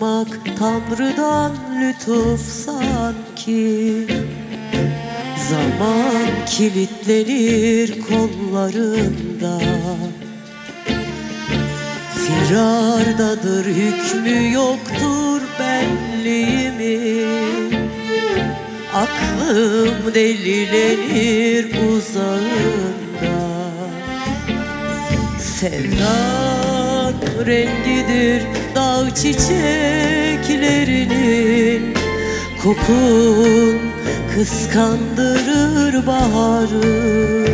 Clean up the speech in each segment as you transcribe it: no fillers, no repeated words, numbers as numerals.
Sormak Tanrı'dan lütuf sanki. Zaman kilitlenir kollarında, firardadır hükmü yoktur benliğimin. Aklım delilenir uzağında. Sevdan rengidir dağ çiçeklerinin. Kokun kıskandırır baharı.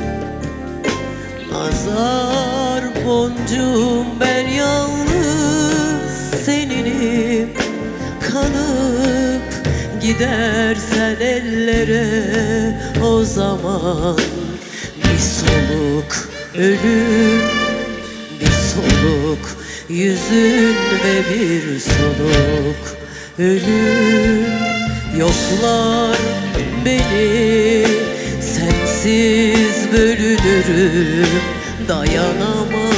Nazar boncuğum ben yalnız seninim. Kanıp gidersen ellere o zaman bir soluk ölüm, bir soluk yüzün ve bir soluk ölüm. Yoklar beni, sensiz bölünürüm, dayanamam.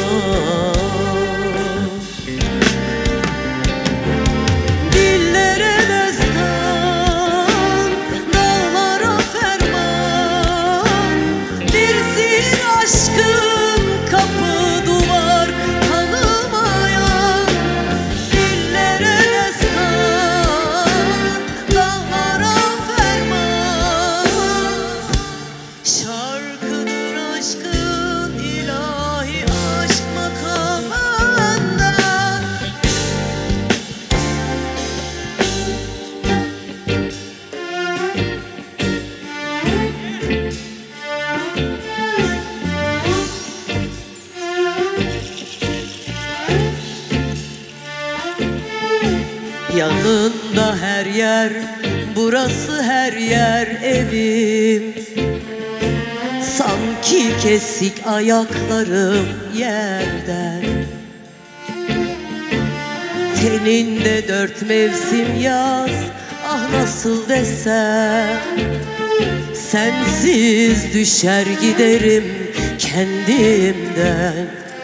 Dillere destan, dağlara ferman, bir sihir aşkın kapı duvar tanımayan. Dillere destan, dağlara ferman, şarkıdır aşkın ilahi aşk makamında. Yanında her yer, burası her yer evim. Sanki kesik ayaklarım yerden. Teninde 4 mevsim yaz, ah nasıl desem. Sensiz düşer giderim kendimden.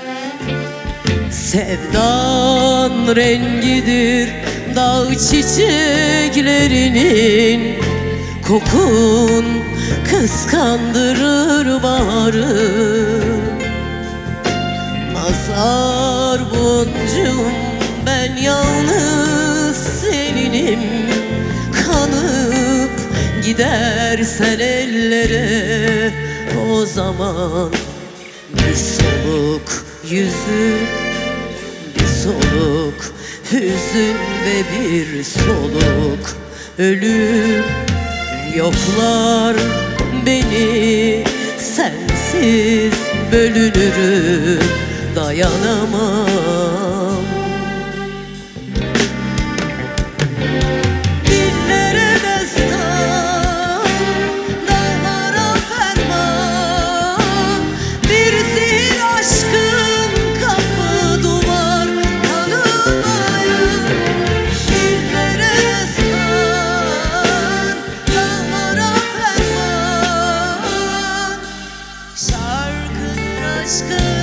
Sevdan rengidir dağ çiçeklerinin. Kokun kıskandırır baharı. Nazar boncuğum ben yalnız seninim. Kanıp gidersen ellere o zaman bir soluk yüzün, bir soluk hüzün ve bir soluk ölüm. Yoklar beni, sensiz bölünürüm, dayanamam. Dillere destan, dağlara ferman, bir sihir aşkın kapı duvar tanımayan. Dillere destan, dağlara ferman, şarkıdır aşkın